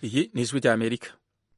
Iyi ni ijwi ry'Amerika.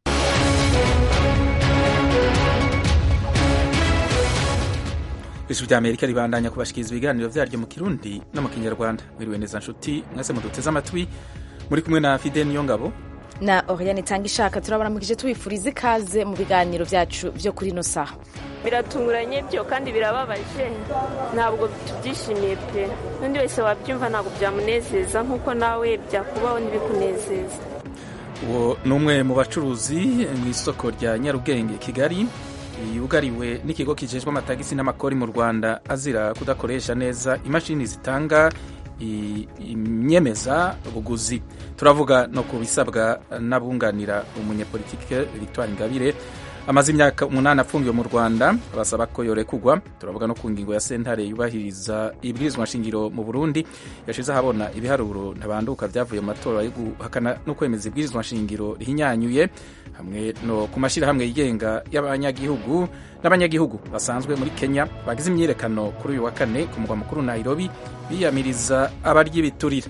Ijwi ry'Amerika ribandanya kubashikiriza ibiganiro vyaryo mu Kirundi no mu Kinyarwanda. Mwiriwe neza nshuti, mwese muduteze amatwi, muri kumwe na Fidel Niyongabo na Oriane Tangishaka. Turabaramukije tubifuriza ikaze mu biganiro vyacu vyo kuri no saha. Biratunguranye byo kandi birababaje, ntabwo tubyishimiye pe. N'undi wese wabyumva ntabwo byamunezeza nkuko nawe byakubaho ntibikunezeza. Uwo numwe mu bacuruzi mu isoko rya Nyarugenge Kigali yugariwe n'ikigo kijejwe amatagisi n'amakori mu Rwanda azira kudakoresha neza imashini zitanga imyemeza buguzi. Turavuga no kubisabwa n'abunganira umunyepolitike Victoire Ingabire amaze imyaka 8 afungiwe mu Rwanda, basaba ko yorekugwa. Turavuga no ku ngingo ya sentare yubahiriza ibwirizwa nshingiro mu Burundi yashize ahabona ibiharuro ntabanduka vyavuye mu matora yo guhakana no kwemeza ibwirizwa nshingiro rihinyanyuye, hamwe no ku mashirahamwe yigenga y'abanyagihugu n'abanyagihugu basanzwe muri Kenya bagize imyiyerekano kuri uyu wa kane ku mugwa mukuru Nairobi biyamiriza abarya ibiturire.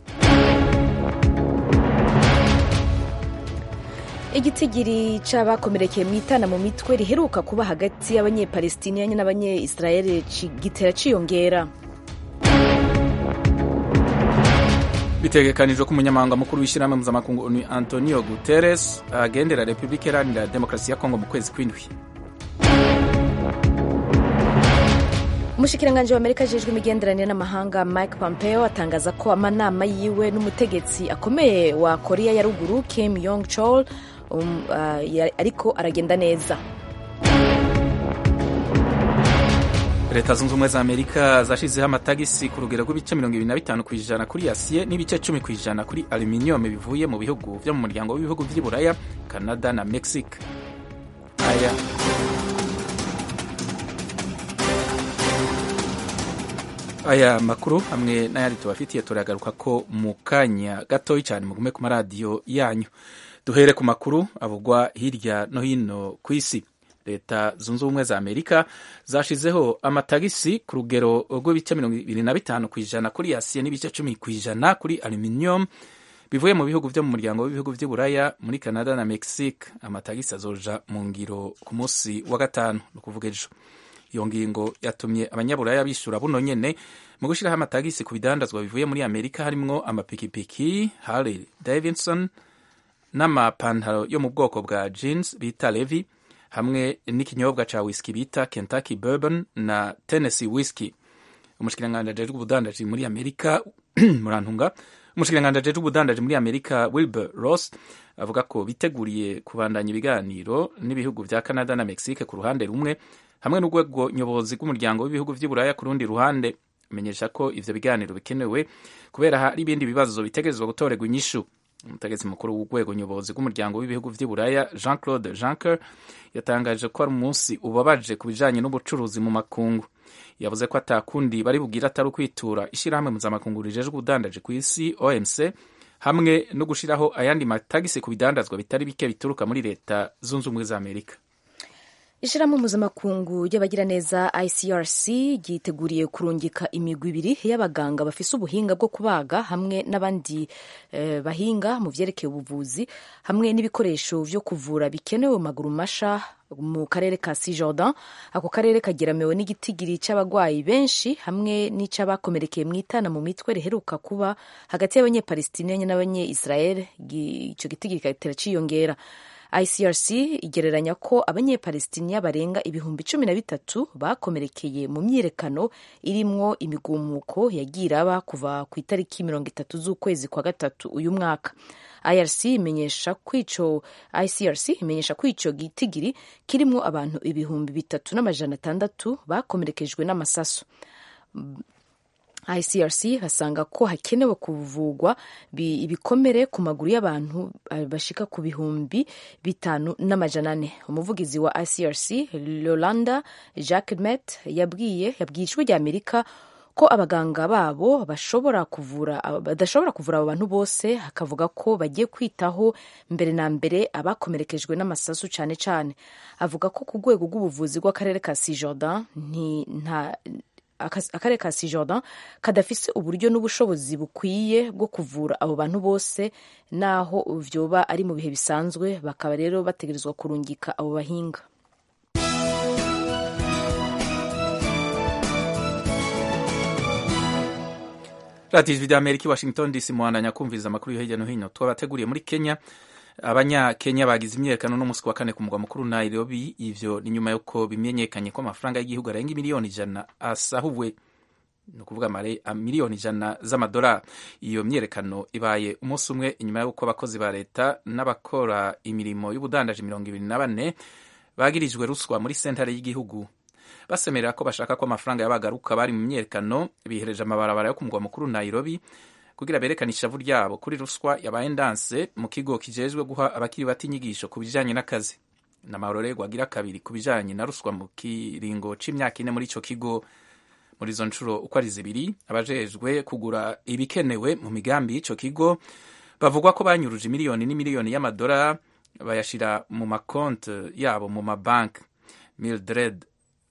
Igitigiri c'abakomerekeye mwitana mu mitwe riheruka kuba hagati y'abanyepalestiniyanye n'abanye-Israeli gitera ciyongera. Bitegekanijwe ko umunyamabanga mukuru w'ishyirahamwe mpuzamakungu ONU Antonio Guterres agendera Repubulika Iharanira Demokarasi ya Kongo mu kwezi kw'indwi. Umushikiranganji wa Amerika ajejwe imigenderanire n'amahanga Mike Pompeo atangaza ko amanama yiwe n'umutegetsi akomeye wa Korea ya Ruguru Kim Yong Chol ariko aragenda neza. Leta zunze ubumwe za Amerika zashizeho amatagisi ku rugero rw'ibice 25% kuri acier n'ibice 10% kuri aluminium bivuye mu bihugu vyo mu muryango w'ibihugu vy'i Buraya, Canada na Mexique. Aya makuru hamwe n'ayandi tubafitiye turagaruka ko mu kanya gatoyi cyane, mugume ku maradiyo yanyu. Duhere ku makuru avugwa hirya no hino ku isi. Leta zunze ubumwe za Amerika zashizeho amatagisi ku rugero rw'ibice 25% kuri acier n'ibice 10% kuri aluminium bivuye mu bihugu vyo mu muryango w'ibihugu vy'i Buraya, muri Canada na Mexique. Amatagisi azoja mu ngiro ku munsi wa gatanu, no kuvuga ejo. Iyo ngingo yatumye abanyaburaya bishura buno nyene mu gushiraho amatagisi ku bidandazwa bivuye muri Amerika, harimwo amapikipiki Harley Davidson n'amapantaro yo mu bwoko bwa jeans bita Levi, hamwe n'ikinyobwa ca whisky bita Kentucky Bourbon na Tennessee Whiskey. Umushikiranganji ajejwe ubudandaji muri Amerika Umushikiranganji ajejwe ubudandaji muri Amerika Wilbur Ross avuga ko biteguriye kubandanya ibiganiro n'ibihugu vya Canada na Mexique ku ruhande rumwe, hamwe n'urwego nyobozi rw'umuryango w'ibihugu vy'i Buraya ku rundi ruhande. Menyesha ko ivyo biganiro bikenewe kubera hari ibindi bibazo bitegerezwa gutorerwa inyishu. Umutegetsi mukuru w'urwego nyobozi rw'umuryango w'ibihugu vy'i Buraya Jean-Claude Juncker yatangaje ko ari umunsi ubabaje ku bijanye n'ubucuruzi mu makungu. Yavuze ko atakundi bari bugira atari ukwitura ishirahamwe mpuzamakungu rijejwe ubudandaji ku isi OMC, hamwe no gushiraho ayandi matagisi ku bidandazwa bitari bike bituruka muri Leta zunze ubumwe za Amerika. Ishirahamwe mpuzamakungu y'abagiraneza ICRC ryiteguriye kurungika imigwi ibiri y'abaganga bafise ubuhinga bwo kubaga hamwe n'abandi bahinga mu vyerekeye ubuvuzi hamwe n'ibikoresho vyo kuvura bikenewe mu maguru masha mu karere ka Cisjordan. Ako karere kageramiwe n'igitigiri c'abagwayi benshi hamwe n'ic'abakomerekeye mwitana mu mitwe riheruka kuba hagati y'abanyepalestiniyanye n'abanye-Israel. Ico gitigiri kitera ciyongera. ICRC igereranya ko abanyepalestiniya barenga 13,000 bakomerekeye mu myiyerekano irimwo imigumuko yagira aba kuva ku itariki 30 z'ukwezi kwa gatatu uyu mwaka. ICRC imenyesha ko ico gitigiri kirimwo abantu 3,600 bakomerekejwe n'amasasu. ICRC basanga ko hakenewe kuvugwa ibikomere ku maguru y'abantu bashika ku 5,400. Umuvugizi wa ICRC Yolanda Jacquemet yabwiye ijwi rya Amerika ko abaganga babo badashobora kuvura abo bantu bose, akavuga ko bagiye kwitaho mbere na mbere abakomerekejwe n'amasasu cane cane. Avuga ko ku rwego rw'ubuvuzi bw'akarere ka Cisjordan akarere ka Cisjordan kadafise uburyo n'ubushobozi bukwiye bwo kuvura abo bantu bose naho vyoba ari mu bihe bisanzwe, bakaba rero bategerezwa kurungika abo bahinga. radiyo ijwi ry'Amerika i Washington DC muhandanya kumviriza amakuru yo hirya no hino twabateguriye. Muri Kenya, abanyakenya bagize imyiyerekano n'umunsi wa kane ku mugwa mukuru Nairobi. Ivyo ni nyuma yuko bimenyekanye ko amafaranga y'igihugu arenga miliyoni 100 asahuwe, ni ukuvuga miliyoni 100 z'amadolari. Iyo myiyerekano ibaye umunsi umwe inyuma y'uko abakozi ba leta n'abakora imirimo y'ubudandaji 24 bagirijwe ruswa muri sentare y'igihugu. Basemerera ko bashaka ko amafaranga y'abagaruka bari mu myiyerekano bihereje amabarabara yo ku mugwa mukuru Nairobi kugira berekane ishavu ryabo kuri ruswa yabaye ndanse mu kigo kijejwe guha abakiri bato inyigisho ku bijanye n'akazi. N'amarorerwa agira kabiri ku bijanye na ruswa mu kiringo c'imyaka 4 muri ico kigo. Muri izo ncuro uko ari zibiri, abajejwe kugura ibikenewe mu migambi y'ico kigo bavugwa ko banyuruje miliyoni n'imiliyoni y'amadolari bayashira mu makonte yabo mu mabanki. Mildred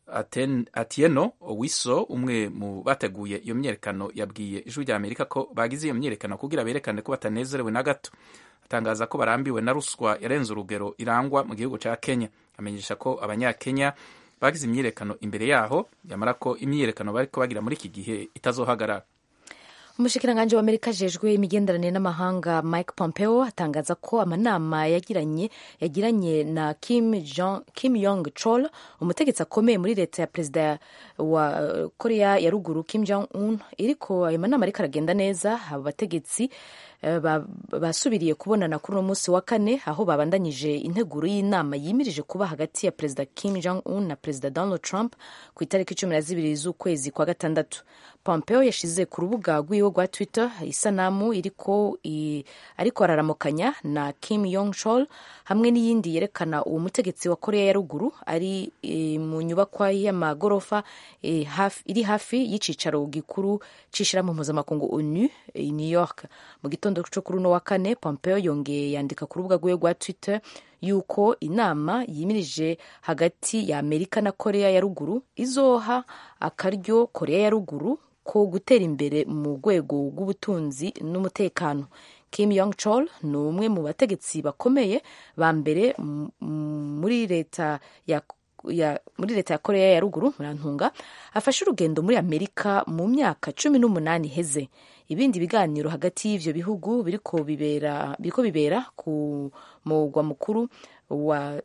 Atieno Owiso, umwe mu bateguye iyo myiyerekano, yabwiye ijwi rya Amerika ko bagize iyo myiyerekano kugira berekane ko batanezerewe na gato. Atangaza ko barambiwe na ruswa yarenze urugero irangwa mu gihugu ca Kenya. Amenyesha ko abanyakenya bagize imyiyerekano imbere yaho, yamara ko imyiyerekano bariko bagira muri iki gihe itazohagarara. Umushikiranganji wa Amerika ajejwe imigenderanire n'amahanga Mike Pompeo atangaza ko amanama yagiranye na Kim Yong Chol, umutegetsi akomeye muri leta ya perezida wa Korea ya ruguru Kim Jong Un, iriko ayo manama ariko aragenda neza. Abo bategetsi basubiriye kubonana kuri uno munsi wa kane, aho babandanyije integuro y'inama yimirije kuba hagati ya perezida Kim Jong Un na perezida Donald Trump ku itariki 12 z'ukwezi kwa gatandatu. Pompeo yashize ku rubuga rwiwe rwa Twitter isanamu ariko araramukanya na Kim Yong Chol hamwe n'iyindi yerekana uwo mutegetsi wa Korea ya ruguru ari mu nyubakwa y'amagorofa iri hafi y'icicaro gikuru c'ishirahamwe mpuzamakungu ONU i New York. Mu gitondo cyo kuri uno wa kane, Pompeo yongeye yandika ku rubuga rwiwe rwa Twitter yuko inama yimirije hagati ya Amerika na Korea ya ruguru izoha akaryo Korea ya ruguru ko gutera imbere mu rwego rw'ubutunzi n'umutekano. Kim Yong Chol ni umwe mu bategetsi bakomeye ba mbere muri leta ya Korea ya ruguru murantunga, afashe urugendo muri Amerika mu myaka 18 heze. Ibindi biganiro hagati y'ivyo bihugu biriko bibera ku mugwa mukuru wa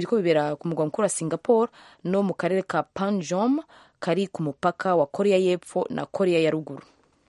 Singapore no mu karere ka Panjom kari ku mupaka wa Korea y'Epfo na Korea ya ruguru.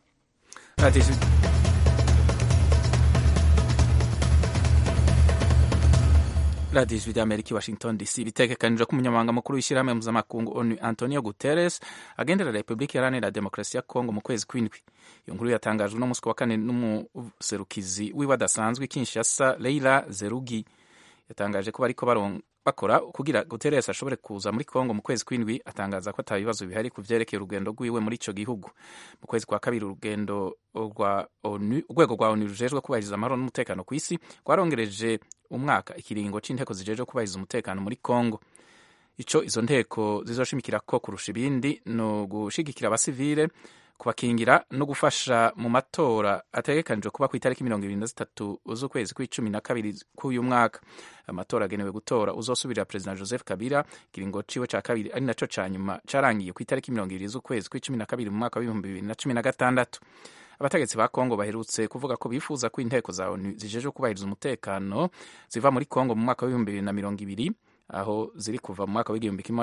radiyo ijwi ry'Amerika i Washington DC. Bitegekanijwe ko umunyamabanga mukuru w'ishyirahamwe mpuzamakungu ONU Antonio Guterres agendera Repubulika Iharanira Demokarasi ya Kongo mu kwezi kw'indwi. Iyo nkuru yatangajwe no munsi wa kane n'umuserukizi wiwe adasanzwe Kinshasa Leila Zerugi. Yatangaje ko bariko bakora kugira Guterres ashobore kuza muri Kongo mu kwezi kw'indwi. Atangaza ko ata bibazo bihari ku vyerekeye urugendo rwiwe muri ico gihugu. Mu kwezi kwa kabiri urugendo rwa ONU, urwego rwa ONU rujejwe kubahiriza amahoro n'umutekano ku isi rwarongereje umwaka ikiringo c'inteko zijejwe kubahiriza umutekano muri Kongo. Ico izo nteko zizoshimikira ko kurusha ibindi no gushigikira abasivile, kubakingira no gufasha mu matora ategekanijwe kuba ku itariki 23 z'ukwezi kwa12 k'uyu mwaka. Amatora agenewe gutora uzosubirira Perezida Joseph Kabila kiringo ciwe ca kabiri ari naco ca nyuma carangiye ku itariki 20 z'ukwezi kwa12 mu mwaka wa 2016. Abategetsi ba Kongo baherutse kuvuga ko bifuza ko inteko za ONU zijejwe kubahiriza umutekano ziva muri Kongo mu mwaka wa 2020, aho ziri kuva mu mwaka wa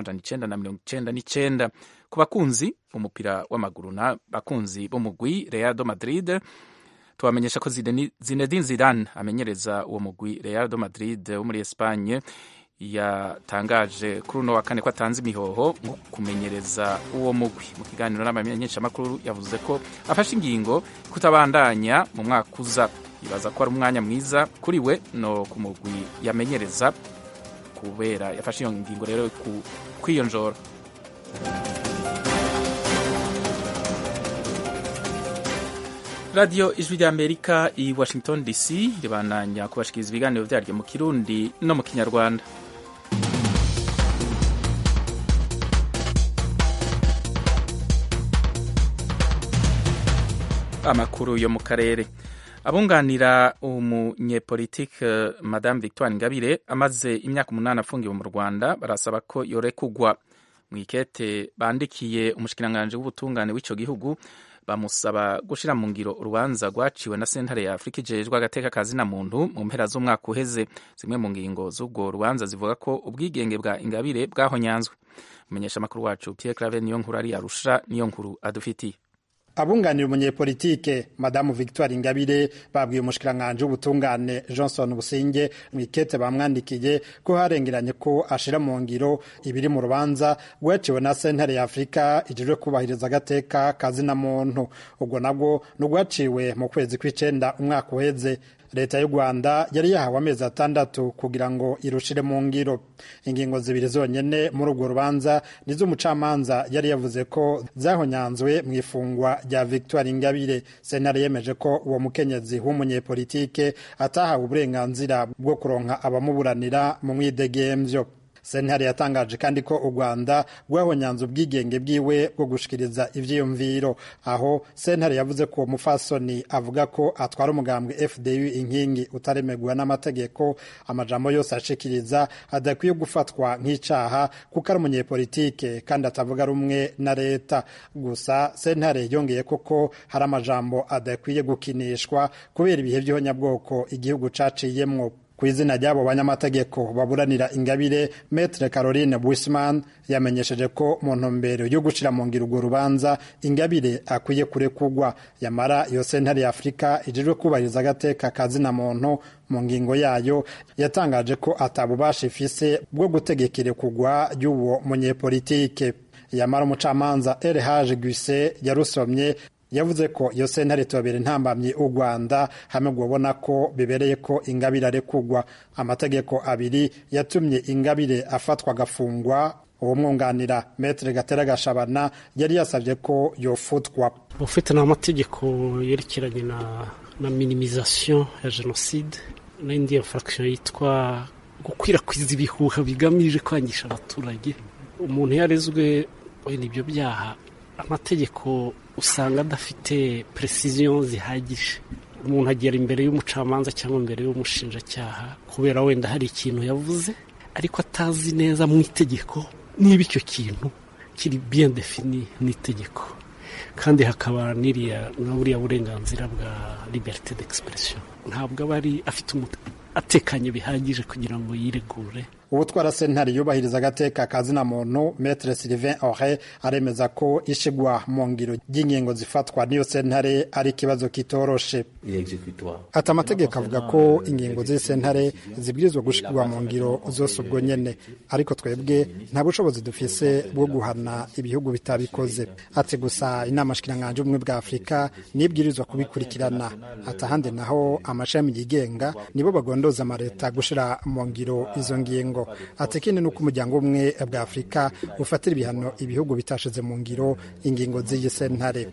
1999. Ku bakunzi umupira w'amaguru na bakunzi b'umugwi Real de Madrid, tubamenyesha ko Zinedine Zidane amenyereza uwo mugwi Real de Madrid wo muri Espagne yatangaje kuri uno wa kane ko atanze imihoho mu kumenyereza uwo mugwi. Mu kiganiro n'abamenyeshamakuru yavuze ko afashe ingingo kutabandanya mu mwaka uza. Yibaza ko ari umwanya mwiza kuri we no ku mugwi yamenyereza kubera yafashe iyo ngingo rero kwiyonjora. Radio Ijwi ry'Amerika i Washington DC ribandanya kubashikiriza ibiganiro vyaryo mu Kirundi no mu Kinyarwanda. amakuru yo mu karere. Abunganira umunyepolitike Madame Victoire Ingabire amaze imyaka 8 afungiwe mu Rwanda barasaba ko yorekugwa. Mu ikete bandikiye umushikiranganje w'ubutungane w'ico gihugu bamusaba gushira mu ngiro urubanza rwaciwe na sentare ya Afrika ijejwe agateka kazina muntu mu mpera z'umwaka uheze. Zimwe mu ngingo z'ubwo rubanza zivuga ko ubwigenge bwa Ingabire bwahonyanzwe. Umenyesha makuru wacu Pierre Claver niyo nkuru ari Arusha niyo nkuru adufitiye. Abunganira umunyepolitike Madamu Victoire Ingabire babwiye umushikiranganje w'ubutungane Johnson Businge mu ikete bamwandikiye ko harengeranye ko ashira mu ngiro ibiri mu rubanza rwaciwe na sentare ya Afrika ijejwe kubahiriza agateka kazina muntu. Ubwo nabwo n'ugwaciwe mu kwezi kw'icenda umwaka uheze. Leta y'u Rwanda yari yahawe amezi 6 kugira ngo irushire mu ngiro. Ingingo zibiri zonyene muri urwo rubanza nizo umucamanza yari yavuze ko zahonyanzwe mu ifungwa rya Victoire Ingabire. Sentare yemeje ko uwo mukenyezi w'umunyepolitike atahawe uburenganzira bwo kuronka abamuburanira mu mwidegemvyo. Sentare yatangaje kandi ko u Rwanda rwahonyanze ubwigenge bwiwe bwo gushikiriza ivyiyumviro. Aho sentare yavuze ko umufasoni avuga ko atwara umugambwe FDU inkingi utaremegwa n'amategeko, amajambo yose ashikiriza adakwiye gufatwa nk'icaha kuko ari umunyepolitike kandi atavuga rumwe na leta. Gusa sentare yongeye koko hari amajambo adakwiye gukinishwa kubera ibihe by'ihonyabwoko igihugu caciyemwo. Kw'izina ry'abo banyamategeko baburanira Ingabire, Maître Caroline Buisman yamenyesheje ko mu ntumbero yo gushira mu ngiro urwo rubanza Ingabire akwiye kurekugwa. Yamara iyo sentare ya Afrika ijejwe kubahiriza agateka kazina muntu mu ngingo yayo yatangaje ko atabubasha ifise bwo gutegekere kugwa y'uwo munyepolitike. Yamara umucamanza Elhaj Guise yarusomye yavuze ko iyo sentare tobere ntambamye u Rwanda hamwe gubona ko bibereye ko Ingabire arekugwa. Amategeko abiri yatumye Ingabire afatwa agafungwa. Uwo mwunganira Maître Gatera Gashabana yari yasabye ko yofutwa. Ufite n'amategeko yerekeranye na minimisation ya genocide n'indi infraction yitwa gukwirakwiza ibihuha bigamije kwangisha abaturage. Umuntu yarezwe n'ibyo byaha, amategeko usanga adafite precision zihagije. Umuntu agera imbere y'umucamanza cyangwa imbere y'umushinjacyaha kubera wenda hari ikintu yavuze ariko atazi neza mu itegeko niba icyo kintu kiri bien defini n'itegeko, kandi hakaba n'uriya burenganzira bwa liberté d'expression. Ntabwo aba ari afite atekanye bihagije kugira ngo yiregure. Ubutwara sentare yubahiriza agateka kazina muntu Maître Sylvain Aure aremeza ko ishigwa mu ngiro ry'ingingo zifatwa n'iyo sentare ari kibazo kitoroshe. Ati amategeko avuga ko ingingo z'isentare zibwirizwa gushigwa mu ngiro zose ubwo nyene, ariko twebwe nta bushobozi dufise bwo guhana ibihugu bitabikoze. Ati gusa inama shikiranganje ubumwe bwa Afrika nibwirizwa kubikurikirana. Ati ahandi naho amashami yigenga nibo bagondoza amareta gushira mu ngiro izo ngingo. Ati kindi nuko umuryango umwe bwa Afrika ufatira ibihano ibihugu bitashize mu ngiro ingingo z'iyi sentare.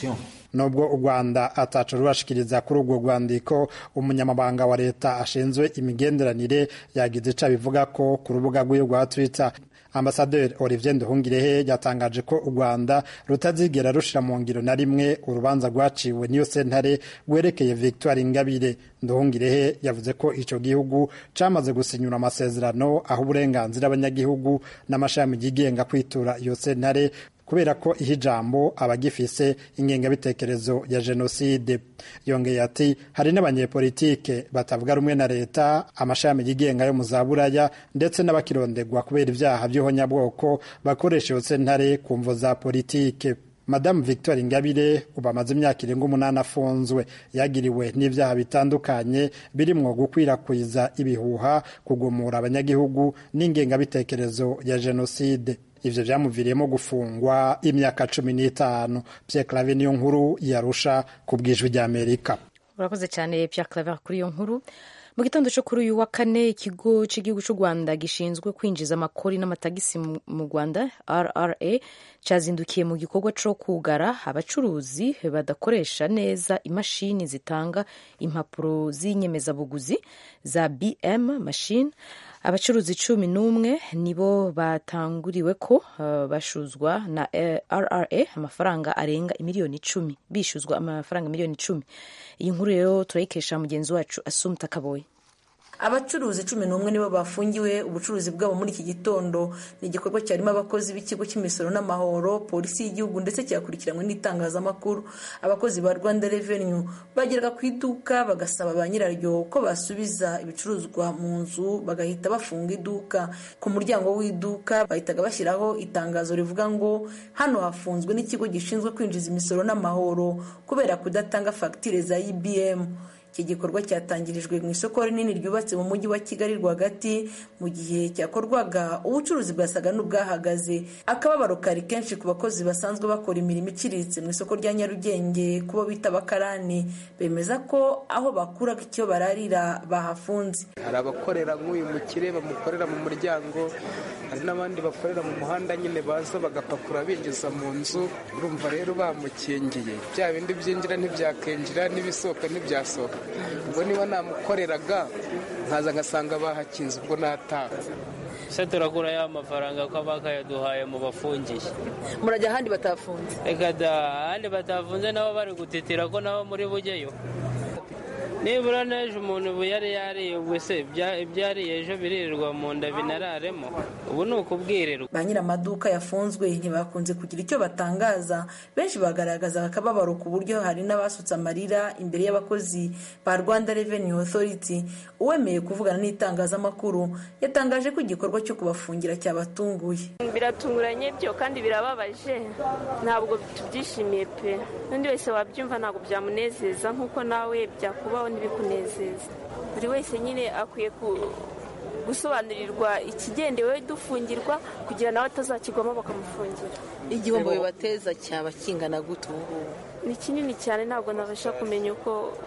Nubwo u Rwanda ataco rurashikiriza kuri urwo rwandiko, umunyamabanga wa leta ashinzwe imigenderanire yagize ico bivuga ko ku rubuga rw'iyo rwa Twitter. Ambassadeur Olivier Nduhungirehe yatangaje ko u Rwanda rutazigera rushira mu ngiro na rimwe urubanza rwaciwe n'iyo sentare rwerekeye Victoire Ingabire. Nduhungirehe yavuze ko ico gihugu camaze gusinyura amasezerano aho uburenganzira abanyagihugu n'amashami yigenga kwitura iyo sentare kubera ko ihijambo abagifise ingengabitekerezo ya genocide. Yongeye ati hari n'abanyepolitike batavuga rumwe na leta, amashami yigenga yo mu Zaburaya ndetse n'abakirondegwa kubera ivyaha by'ihonyabwoko bakoresha iyo sentare ku mvo za politike. Madame Victoire Ingabire ubamaze imyaka 8 afunzwe, yagiriwe n'ivyaha bitandukanye birimwo gukwirakwiza ibihuha, kugumura abanyagihugu n'ingengabitekerezo ya genocide. Ivyo vyamuviriyemo gufungwa imyaka 15. Pierre Claver niyo nkuru yarusha kubwijwi rya Amerika. Urakoze cyane Pierre Claver kuri iyo nkuru. Mu gitondo cyo kuri uyu wa kane ikigo cy'igihugu cy'u Rwanda gishinzwe kwinjiza amakori n'amatagisi mu Rwanda RRA cyazindukiye mu gikorwa cyo kugara abacuruzi badakoresha neza imashini zitanga impapuro z'inyemezabuguzi za BM machine. abacuruzi 11 nibo batanguriwe ko bashuzwa na RRA amafaranga arenga miliyoni 10 bishuzwa amafaranga miliyoni 10. Iyi nkuru rero turayikesha mugenzi wacu Asumta Kaboyi. Abacuruzi 11 nibo bafungiwe ubucuruzi bwabo muri iki gitondo. Ni igikorwa cyarimo abakozi b'ikigo cy'imisoro n'amahoro, polisi y'igihugu ndetse cyakurikiranwe n'itangazamakuru. Abakozi ba Rwanda Revenue bageraga ku iduka bagasaba ba nyiraryo ko basubiza ibicuruzwa mu nzu, bagahita bafunga iduka. Ku muryango w'iduka bahitaga bashyiraho itangazo rivuga ngo hano hafunzwe n'ikigo gishinzwe kwinjiza imisoro n'amahoro kubera kudatanga fagitire za IBM. Iki gikorwa cyatangirijwe mu isoko rinini ryubatse mu mujyi wa Kigali rwagati. Mu gihe cyakorwaga ubucuruzi bwasaga n'ubwahagaze. Akababaro kari kenshi ku bakozi basanzwe bakora imirimo iciriritse mu isoko rya Nyarugenge kubo bita abakarani. Bemeza ko aho bakuraga icyo bararira bahafunze. Hari abakorera nk'uyu mukire bamukorera mu muryango, hari n'abandi bakorera mu muhanda nyine baza bagapakura binjiza mu nzu. Urumva rero bamukingiye, bya bindi byinjira ntibyakinjira n'ibisohoka ntibyasohoka. Ubwo niba namukoreraga nkaza ngasanga bahakinze ubwo nataha. Se turakura ya mafaranga ko bakayaduhaye mu bafungiye. Murajya ahandi batafunze? Eka da, ahandi batafunze nabo bari gutitira ko nabo muri bugeyo. Nibura n'ejo umuntu yari yariye, ubwo se ibyariye ejo biririrwa mu nda binararemo, ubu ni ukubwirirwa. Ba nyir'amaduka yafunzwe ntibakunze kugira icyo batangaza. Benshi bagaragaza akababaro ku buryo hari n'abasutse amarira imbere y'abakozi ba Rwanda Revenue Authority. Uwemeye kuvugana n'itangazamakuru yatangaje ko igikorwa cyo kubafungira cyabatunguye. Biratunguranye byo kandi birababaje, ntabwo tubyishimiye pe. N'undi wese wabyumva ntabwo byamunezeza nk'uko nawe byakubaho ntibikunezeza. Buri wese nyine akwiye gusobanurirwa ikigendewe dufungirwa kugira nawe atazakigwamo bakamufungira. Igihombo bibateza cyaba kingana gute ubu? Ni kinini cyane, ntabwo nabasha kumenya uko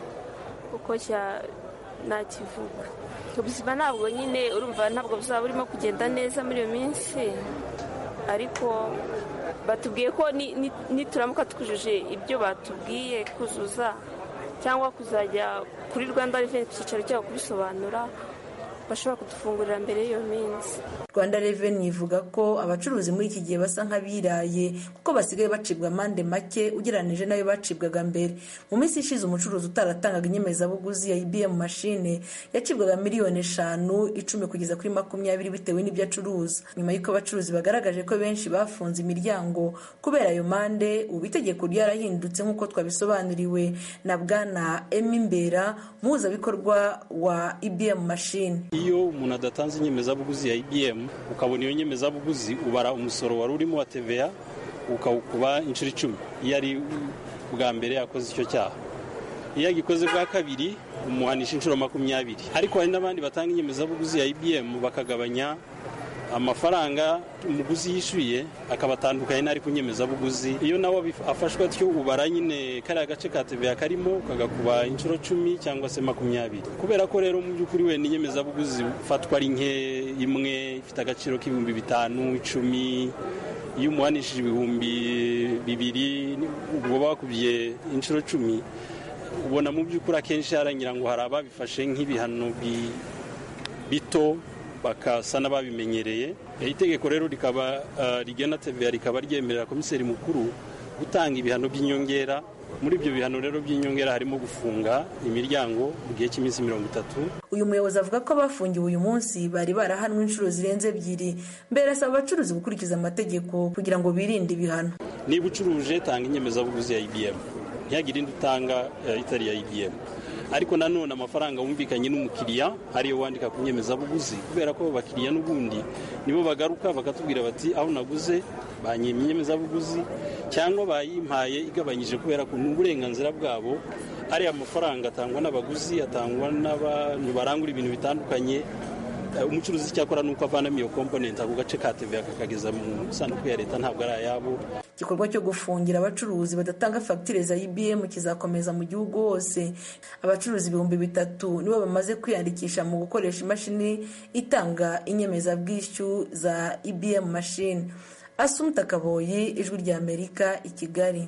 nakivuga. Ubuzima ntabwo nyine urumva ntabwo buzaba burimo kugenda neza muri iyo minsi, ariko batubwiye ko nituramuka twujuje ibyo batubwiye kuzuza cyangwa kuzajya kuri Rwanda Revenue ku cyicaro cyabo kubisobanura, bashobora kudufungurira mbere y'iyo minsi. Rwanda Revenue ivuga ko abacuruzi muri iki gihe basa nk'abiraye kuko basigaye bacibwa amande make ugereranije nayo bacibwaga mbere. Mu minsi ishize umucuruzi utaratangaga inyemezabuguzi ya IBM machine yacibwaga miliyoni 5, 10 kugeza kuri 20 bitewe n'ibyo acuruza. Nyuma y'uko abacuruzi bagaragaje ko benshi bafunze imiryango kubera ayo mande, ubu itegeko ryarahindutse nk'uko twabisobanuriwe na Bwana Emimbera, muhuzabikorwa wa IBM machine. Iyo umuntu adatanze inyemezabuguzi ya IBM ukabona iyo nyemezabuguzi ubara umusoro wari urimo wa TVA ukawukuba inshuro 10 iyo ari bwa mbere yakoze icyo cyaha. Iyo agikoze bwa kabiri umuhanisha inshuro 20. Ariko hari n'abandi batanga inyemezabuguzi ya IBM bakagabanya amafaranga umuguzi yishyuye akabatandukanye n'ari ku nyemezabuguzi. Iyo nawe afashwe atyo ubara nyine kari agace ka TVA karimo kagakuba inshuro 10 cyangwa se 20. Kubera ko rero mu by'ukuri we n'inyemezabuguzi fatwa ari nke imwe ifite agaciro k'ibihumbi 5, 10. Iyo umuhanishije ibihumbi 2 ubwo bakubye inshuro 10, ubona mu by'ukuri akenshi harangira ngo hari ababifashe nk'ibihano bito bakasa n'ababimenyereye. Itegeko rero rikaba rigena TVA rikaba ryemerera komiseri mukuru gutanga ibihano by'inyongera. Muri ibyo bihano rero by'inyongera harimo gufunga imiryango mu gihe cy'iminsi 30. Uyu muyobozi avuga ko abafungiwe uyu munsi bari barahanwe inshuro zirenze 2. Mbere asaba abacuruzi gukurikiza amategeko kugira ngo birinde ibihano. Niba ucuruje tanga inyemezabuguzi ya IBM, ntihagire indi utanga itari ya IBM. Ariko nanone amafaranga wumvikanye n'umukiriya ariyo wandika ku nyemezabuguzi, kubera ko bakiriya n'ubundi nibo bagaruka bakatubwira bati aho naguze banyimye inyemezabuguzi cyangwa bayimpaye igabanyije, kubera ko n'uburenganzira bwabo ari amafaranga atangwa n'abaguzi, atangwa n'abantu barangura ibintu bitandukanye. Umucuruzi cyakora nuko avanamo iyo component ako gace ka TVA kakageza mu sanduku ya leta, ntabwo ari ayabo. Igikorwa cyo gufungira abacuruzi badatanga fagitire za IBM kizakomeza mu gihugu hose. Abacuruzi 3,000 nibo bamaze kwiyandikisha mu gukoresha imashini itanga inyemezabwishyu za IBM machine. Asumta Kaboyi, Ijwi ry'Amerika, i Kigali.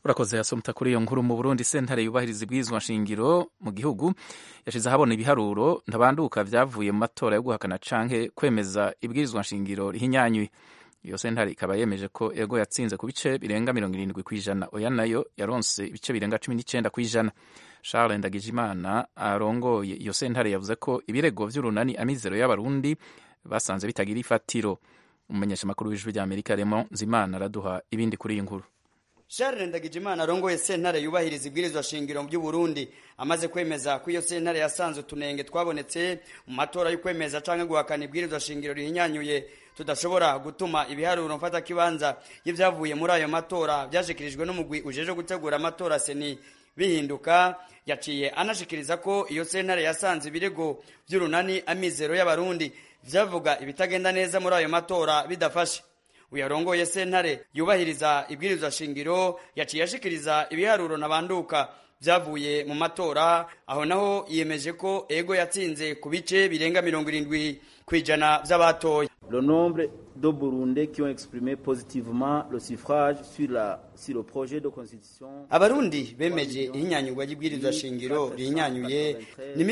urakoze yasomta kuri iyo nkuru. Mu Burundi sentare yubahiriza ibwirizwa nshingiro mu gihugu yashize ahabona ibiharuro ntabanduka vyavuye mu matora yo guhakana canke kwemeza ibwirizwa nshingiro rihinyanyuye. Iyo sentare ikaba yemeje ko ego yatsinze ku bice birenga 70%, oya nayo yaronse ibice birenga 19%. Charles Ndagijimana arongoye iyo sentare yavuze ko ibirego vy'urunani Amizero y'Abarundi basanze bitagira ifatiro. Umumenyeshamakuru w'Ijwi ry'Amerika Raymond Nzimana araduha ibindi kuri iyi nkuru. Charles Ndagijimana arongoye sentare yubahiriza ibwirizwa shingiro by'u Burundi amaze kwemeza ko iyo sentare yasanze utunenge twabonetse mu matora yo kwemeza canke guhakana ibwirizwa shingiro rihinyanyuye tudashobora gutuma ibiharuro mfata kibanza y'ivyavuye muri ayo matora byashikirijwe n'umugwi ujeje gutegura amatora seni bihinduka. Yaciye anashikiriza ko iyo sentare yasanze ibirego by'urunani Amizero y'Abarundi vyavuga ibitagenda neza muri ayo matora bidafashe. Uyarongoye sentare yubahiriza ibwirizwa shingiro yaciye ashikiriza ibiharuro nabanduka vyavuye mu matora, aho naho yiyemeje ko ego yatsinze ku bice birenga 70% vy'abatoye. Le nombre de Burundais qui ont exprimé positivement le suffrage sur le projet de constitution. Abarundi bemeje ihinyanyurwa y'ibwirizwa shingiro rihinyanyuye ni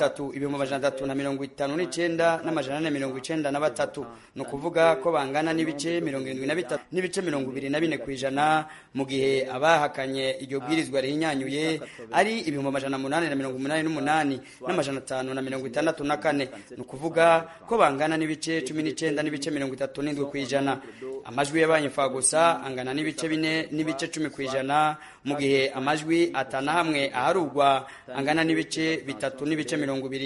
3,359,493, no kuvuga ko bangana n'ibice 73 n'ibice 24% mu gihe abahakanye iryo bwirizwa rihinyanyuye ari 888,564, no kuvuga ko bangana n'ibice 19 n'ibice 37%. Amajwi y'abanyifwa gusa angana n'ibice 4 n'ibice 10%, mu gihe amajwi atana hamwe aharugwa angana n'ibice 3 n'ibice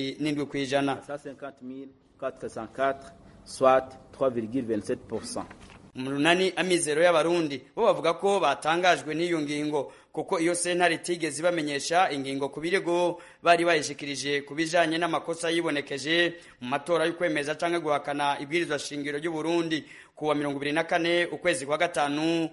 27%. Soit 3,27%. Umurunani Amizero y'Abarundi bo bavuga ko batangajwe n'iyo ngingo kuko iyo sentare itigeze bamenyesha ingingo ku birego bari bayishikirije kubijanye n'amakosa yibonekeje mu matora yo kwemeza canke guhakana ibwirizwa shingiro ry'u Burundi kuwa 24 ukwezi kwa gatanu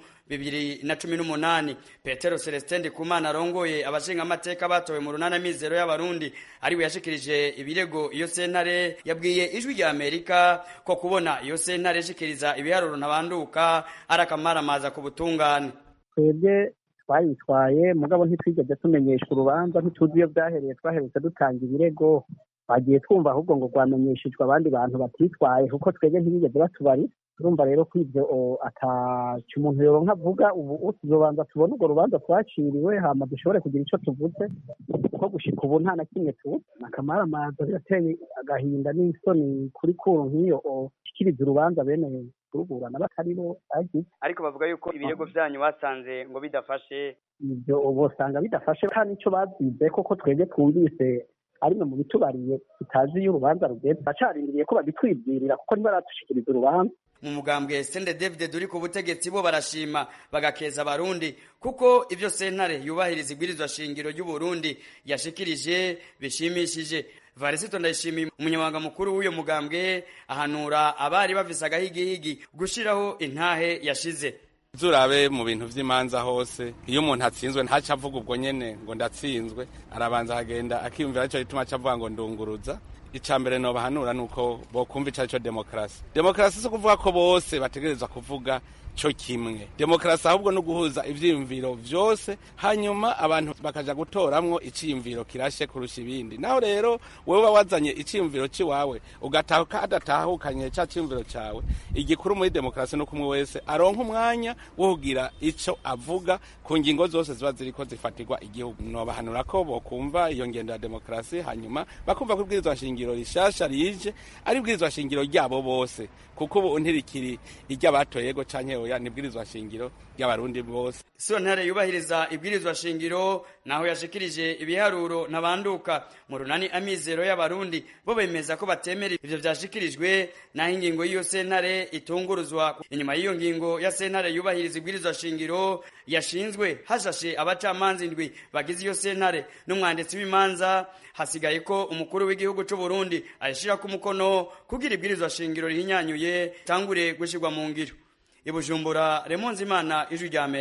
2018. Petero Celestin Ndikumana arongoye abashinga amateka batowe mu runana Amizero y'Abarundi ariwe yashikirije ibirego iyo sentare yabwiye Ijwi ry'Amerika ko kubona iyo sentare yashikiriza ibiharuro nabanduka arakamaramaza ku butungane. Twebwe twayitwaye mugabo ntitwigeze tumenyeshwa urubanza, ntituzi iyo byahereye, twaherutse dutanga ibirego bagiye twumva ahubwo ngo rwamenyeshejwe abandi bantu batitwaye kuko twebwe ntibigeze batubari. Urumva rero ko ivyo ataca umuntu yoronka avuga. Ubu tuzobanza tubone urwo rubanza twaciriwe hama dushobore kugira ico tuvuze, kuko gushika ubu nta na kimwe tuzi. Akamaramaza birateye agahinda n'isoni kuri kuru nk'iyo shikiriza urubanza bene kuruburana batari bo agize. Ariko bavuga yuko ibirego vyanyu basanze ngo bidafashe. Ivyo bosanga bidafashe kandi ico bazize koko twebwe twumvise arimo mu bitubariye tutazi iyo urubanza rugeze. Bacarindiriye ko babitwibwirira kuko ntibaradushikiriza urubanza. Mu mugambwe Sende David duri ku butegetsi bo barashima bagakeza Abarundi kuko ivyo sentare yubahiriza ibwirizwa shingiro ry'u Burundi yashikirije bishimishije. Varisito Ndayishimiye umunyamabanga mukuru w'uyo mugambwe ahanura abari bafise agahigihigi gushiraho intahe yashize. Zurabe mu bintu vy'imanza hose, iyo umuntu atsinzwe ntaca avuga ubwo nyene ngo ndatsinzwe, arabanza agenda akiyumvira ico gituma acavuga ngo ndunguruza. Icambere no bahanura nuko bokumva ico demokrasi. Demokrasi so kuvuga ko bose bategerezwa kuvuga co kimwe. Demokrasi ahubwo no guhuza ivyiyumviro vyose, hanyuma abantu bakaja gutoramwo iciyumviro kirashe kurusha ibindi. Naho rero wewe wazanye iciyumviro ciwawe ugatahuka adatahukanye ca ciyumviro cawe, igikuru muri demokrasi no kumwe wese aronka umwanya wo kugira ico avuga ku ngingo zose ziba ziriko zifatirwa igihugu. No bahanura ko bokumva iyo ngendo ya demokrasi, hanyuma bakumva ko ibwirizwa shingiro rishasha rije ari ibwirizwa shingiro ryabo bose, kuko ubu ntirikiri iry'abatoye yego canke oya, nibwirizwa shingiro y'Abarundi bose. Sentare yubahiriza ibwirizwa shingiro naho yashikirije ibiharuro nabanduka mu runani Amizero y'Abarundi bo bemeza ko batemera ivyo vyashikirijwe, naho ingingo y'iyo sentare itunguruzwa. Inyuma y'iyo ngingo ya sentare yubahiriza ibwirizwa shingiro yashinzwe hashashe abacamanza indwi bagize iyo sentare n'umwanditsi w'imanza, hasigaye ko umukuru w'igihugu c'u Burundi ayishira ku mukono kugira ibwirizwa shingiro rihinyanyuye tangure gushirwa mu ngiro. Ibujumbura, Raymond Nzimana, Ijwi ry'Amerika.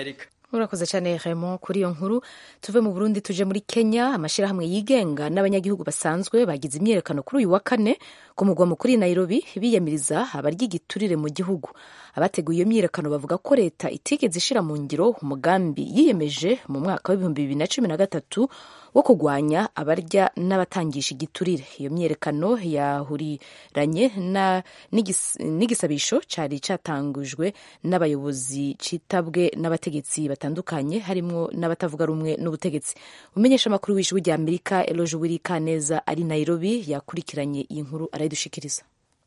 urakoze cyane Raymond kuri iyo nkuru. Tuve mu Burundi tuje muri Kenya. Amashyirahamwe yigenga n'abanyagihugu basanzwe bagize imyiyerekano kuri uyu wa kane ku mugwa mukuru i Nairobi biyamiriza abarya igiturire mu gihugu. Abateguye iyo myiyerekano bavuga ko leta itigeze ishira mu ngiro umugambi yiyemeje mu mwaka wa 2013 wo kurwanya abarya n'abatangisha igiturire. Iyo myiyerekano yahuriranye n'igisabisho cyari cyatangujwe n'abayobozi citabwe n'abategetsi batandukanye harimo n'abatavuga rumwe n'ubutegetsi. Umenyesha amakuru w'ijwi rya Amerika Eloge Wirikaneza ari Nairobi yakurikiranye iyi nkuru arayidushikiriza.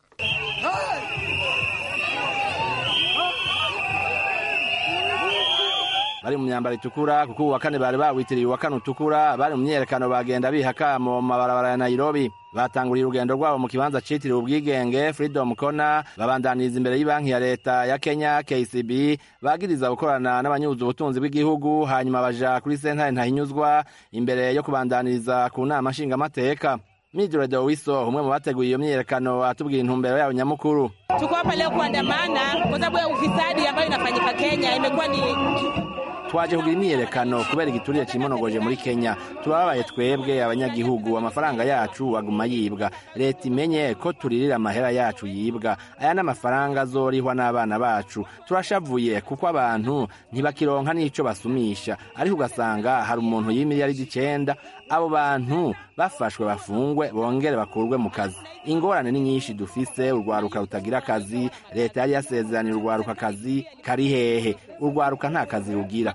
bari mu myambaro itukura kuko uwa kane bari bawitiriye uwa kane utukura, bari mu myerekano bagenda bihakamo mu mabarabara ya Nairobi. Batanguriye urugendo rwabo mu kibanza citiriwe ubwigenge Freedom Corner, babandaniriza imbere y'ibanki ya leta ya Kenya KCB, bagiriza gukorana n'abanyuza ubutunzi bw'igihugu, hanyuma baja kuri sentare ntahinyuzwa imbere yo kubandaniriza ku nama nshingamateka. Midre de Wiso, umwe mu bateguye iyo myerekano, atubwira intumbero yayo nyamukuru. Tuko hapa leo kuandamana kwa sababu ya ufisadi ambayo inafanyika Kenya. Imekuwa ni twaje kugira imyerekano kubera igiturire kimonogoje muri Kenya. Turababaye twebwe abanyagihugu, amafaranga yacu aguma yibwa. Leta imenye ko turirira amahera yacu yibwa. Aya n'amafaranga azorihwa n'abana bacu. Turashavuye kuko abantu ntibakironka n'ico basumisha, ariko ugasanga hari umuntu y'imiliyaridi 9. Abo bantu bafashwe bafungwe bongere bakurwe mu kazi. Ingorane ni nyinshi dufise, urwaruka rutagira akazi. Leta yari yasezeraniye urwaruka akazi kari hehe? Urwaruka nta kazi rugira.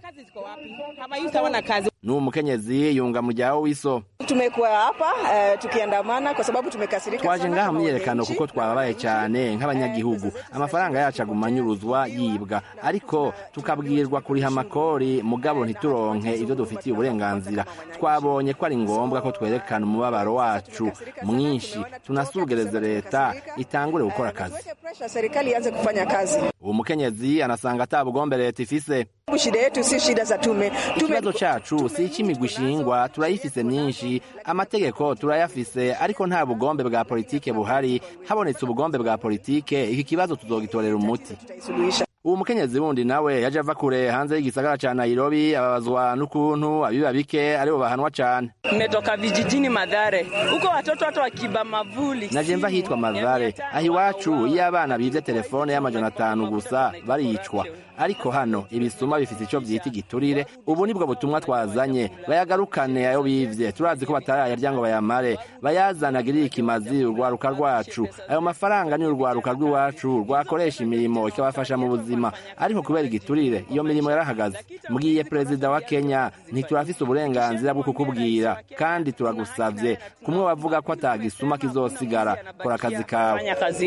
N'uwo mukenyezi yunga mu jyawo Wiso. Tumekuwa hapa tukiandamana kwa sababu tumekasirika. Twaje ngaha myerekano kuko twababaye cyane nk'abanyagihugu. Amafaranga yacu agumanyuruzwa yibwa, ariko tukabwirwa kuriha amakori, mugabo ntituronke ivyo dufitiye uburenganzira. Twabonye ko ari ngombwa ko twerekana umubabaro wacu mwinshi, tunasugereze leta itangure gukora akazi. Serikali ianze kufanya kazi. Uwo mukenyezi anasanga atabugombe leta ifise. Shida yetu si shida za tume. Ikibazo cacu si ikimigwi ishingwa, turayifise myinshi, amategeko turayafise, ariko nta bugombe bwa politike buhari. Habonetse ubugombe bwa politike, iki kibazo tuzogitorera umuti. Uwo mukenyezi wundi nawe yaje ava kure hanze y'igisagara ca Nairobi, ababazwa n'ukuntu abiba bike aribo bahanwa cane. Nimetoka vijijini Mathare. Huko watoto wakiba mavuli. Naje mva hitwa Mathare. Ahi wacu iyo abana bivye telefone y'amajana gusa baricwa. Ariko hano ibisuma bifite ico vyita igiturire. Ubu nibwo butumwa twazanye, bayagarukane ayo bivye. Turazi ko batarayarya ngo bayamare, bayazanagirira ikimazi urwaruka rwacu. Ayo mafaranga ni urwaruka rw'iwacu rwakoresha imirimo ikabafasha mu buzima, ariko kubera igiturire iyo mirimo yarahagaze. Mugiye Perezida wa Kenya, ntiturafise uburenganzira bwo kukubwira, kandi turagusavye kumwe bavuga ko atagisuma kizosigara. Kora akazi kawe.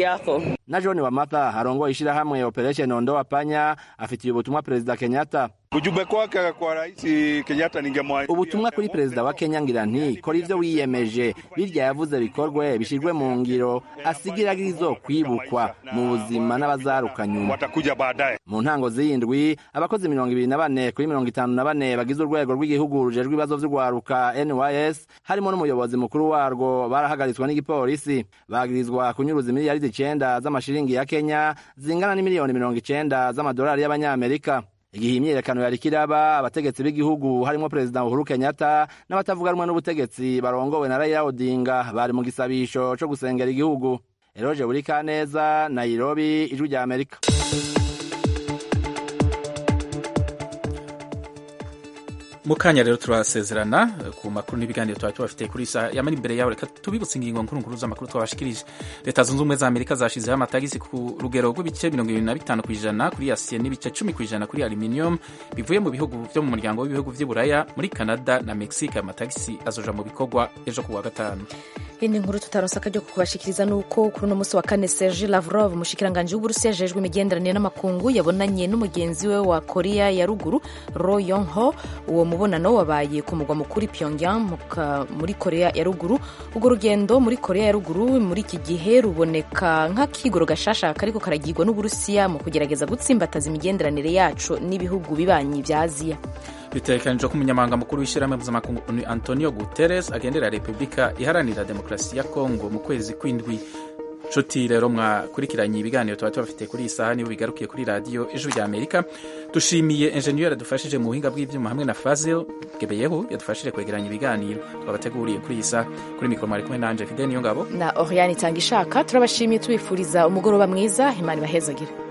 Na John Wamata arongoye ishirahamwe Operation Ondoa Panya afitiye ubutumwa Perezida Kenyatta. Ujumbe kwake kwa Rais Kenyatta ningemwahidi. Ubutumwa kuri Perezida wa Kenya ngira nti kora ivyo wiyemeje, birya yavuze bikorwe, bishirwe mu ngiro, asigiragizo kwibukwa mu buzima n'abazaruka nyuma. Watakuja baadaye. Mu ntango z'indwi abakozi 24 kuri 54 bagize urwego rw'igihugu rujejwe ibibazo vy'urwaruka NYS, harimo n'umuyobozi mukuru warwo, barahagaritswe n'igipolisi. Bagirizwa kunyuruza miliyaridi 9 z'amashiringi ya Kenya, zingana n'imiliyoni 90 z'amadolari y'abanyamerika. Igihe imyerekano yari kiraba, abategetsi b'igihugu harimo Perezida Uhuru Kenyatta n'abatavuga rumwe n'ubutegetsi barongowe na Raila Odinga bari mu gisabisho cyo gusengera igihugu. Eloge Burikaneza, Nairobi, Ijwi rya Amerika. Mukanya rero turasezerana ku makuru n'ibiganiro twafite kuri isa yamari imbere yawe. Reka tubibutse ingingo nkuru z'amakuru twabashikirije. Leta zunze ubumwe za Amerika zashizeho amatagisi ku rugero rw'ibice 25% kuri acier n'ibice 10% kuri aluminium bivuye mu bihugu byo mu muryango w'ibihugu vy'Iburaya. Muri Canada na Mexique amatagisi azoja mu bikorwa ejo ku wa gatanu. Indi nkuru tutaronsa akaryo kubashikiriza nuko kuri uno munsi wa kane Sergei Lavrov, umushikiranganje w'Uburusiya ajejwe imigenderanire n'amakungu, yabonanye n'umugenzi we wa Korea ya ruguru Ro Yong-ho. Uwo mubonano wabaye ku mugwa mukuru Pyongyang muri Korea ya ruguru. Ubwo rugendo muri Korea ya ruguru muri iki gihe ruboneka nk'akigoro gashasha kariko karagirwa n'Uburusiya mu kugerageza gutsimbataza imigenderanire yacu n'ibihugu bibanyi vya Aziya. Bitegekanijwe ko umunyamabanga mukuru w'ishyirahamwe mpuzamakungu Antonio Guterres agendera Repubulika Iharanira Demokarasi ya Kongo mu kwezi kw'indwi. nshuti rero mwakurikiranye ibiganiro tuba tubafite kuri iyi saha nibo bigarukiye kuri radiyo ijwi rya amerika. Dushimiye enjeniyeri yadufashije mu buhinga bw'ibyuma hamwe na Fazil Gebeyehu yadufashije kwegeranya ibiganiro twabateguriye kuri iyi saha. Kuri mikoro mwari kumwe nanje Fidel Niyongabo na Oriane Itangishaka. Turabashimiye tubifuriza umugoroba mwiza, Imana ibahezagire.